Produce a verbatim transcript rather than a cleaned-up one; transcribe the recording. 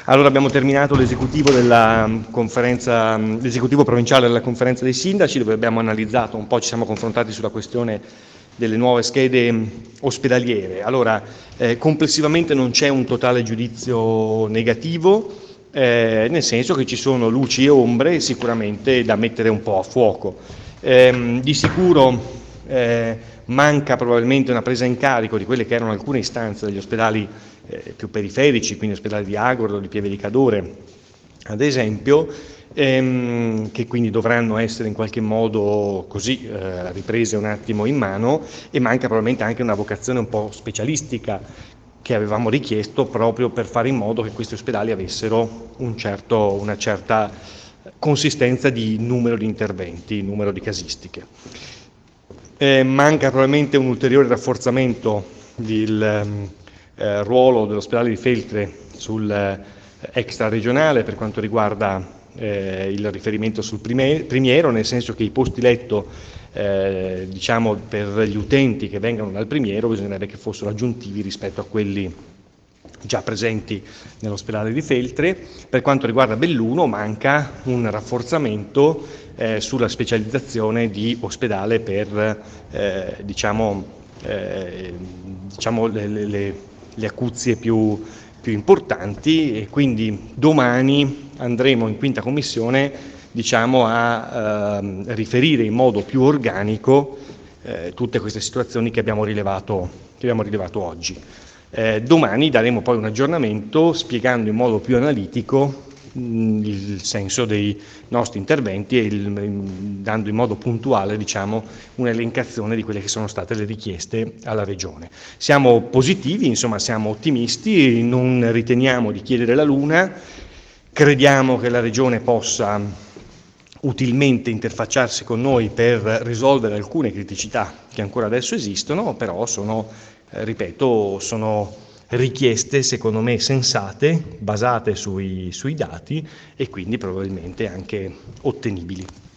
Allora abbiamo terminato l'esecutivo della conferenza, l'esecutivo provinciale della conferenza dei sindaci, dove abbiamo analizzato un po', ci siamo confrontati sulla questione delle nuove schede ospedaliere. Allora, eh, complessivamente non c'è un totale giudizio negativo, eh, nel senso che ci sono luci e ombre sicuramente da mettere un po' a fuoco. Eh, di sicuro eh, manca probabilmente una presa in carico di quelle che erano alcune istanze degli ospedali eh, più periferici, quindi ospedali di Agordo, di Pieve di Cadore, ad esempio, ehm, che quindi dovranno essere in qualche modo così eh, riprese un attimo in mano, e manca probabilmente anche una vocazione un po' specialistica che avevamo richiesto proprio per fare in modo che questi ospedali avessero un certo, una certa consistenza di numero di interventi, numero di casistiche. Eh, manca probabilmente un ulteriore rafforzamento del eh, ruolo dell'ospedale di Feltre sul eh, extraregionale per quanto riguarda eh, il riferimento sul prime- primiero, nel senso che i posti letto eh, diciamo per gli utenti che vengano dal primiero bisognerebbe che fossero aggiuntivi rispetto a quelli già presenti nell'ospedale di Feltre. Per quanto riguarda Belluno manca un rafforzamento eh, sulla specializzazione di ospedale per eh, diciamo, eh, diciamo le, le, le acuzie più, più importanti, e quindi domani andremo in quinta commissione diciamo, a eh, riferire in modo più organico eh, tutte queste situazioni che abbiamo rilevato, che abbiamo rilevato oggi. Eh, domani daremo poi un aggiornamento spiegando in modo più analitico mh, il senso dei nostri interventi e il, dando in modo puntuale diciamo, un'elencazione di quelle che sono state le richieste alla Regione. Siamo positivi, insomma siamo ottimisti, non riteniamo di chiedere la luna, crediamo che la Regione possa utilmente interfacciarsi con noi per risolvere alcune criticità che ancora adesso esistono, però sono, eh, ripeto, sono richieste secondo me sensate, basate sui, sui dati e quindi probabilmente anche ottenibili.